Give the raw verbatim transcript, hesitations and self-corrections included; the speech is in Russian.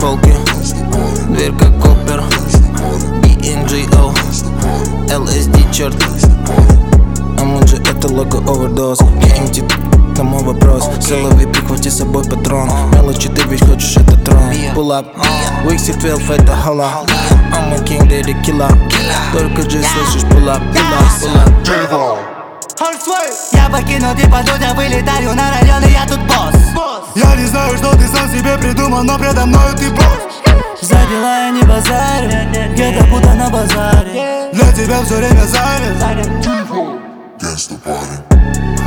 фолки, дверь как опера, и эн джи о, эл эс ди, черт. А мы же это лого овердоз. Геймти, тому вопрос. Силовый, прихвати с собой патрон. Мелочи, ты ведь хочешь этот трон. Pull up, Wixi twelve, это холла. I'm a king, daddy killer. Только же слышишь pull up, pull up, pull up. Я покину, ты подудя, вылетаю на район, и я тут босс. Я не знаю, что ты сам себе придумал, но предо мною ты босс. За дела я не базарю, где-то будто на базаре. Для тебя все время занят. Gangsta party.